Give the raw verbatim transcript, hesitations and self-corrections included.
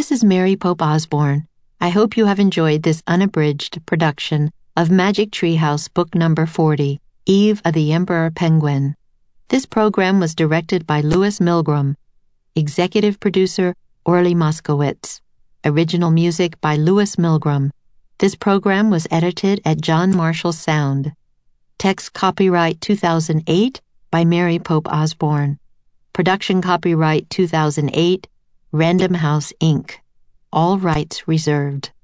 This is Mary Pope Osborne. I hope you have enjoyed this unabridged production of Magic Tree House Book Number forty, Eve of the Emperor Penguin. This program was directed by Louis Milgrom. Executive producer, Orly Moskowitz. Original music by Louis Milgrom. This program was edited at John Marshall Sound. Text copyright two thousand eight by Mary Pope Osborne. Production copyright two thousand eight, Random House, Incorporated. All rights reserved.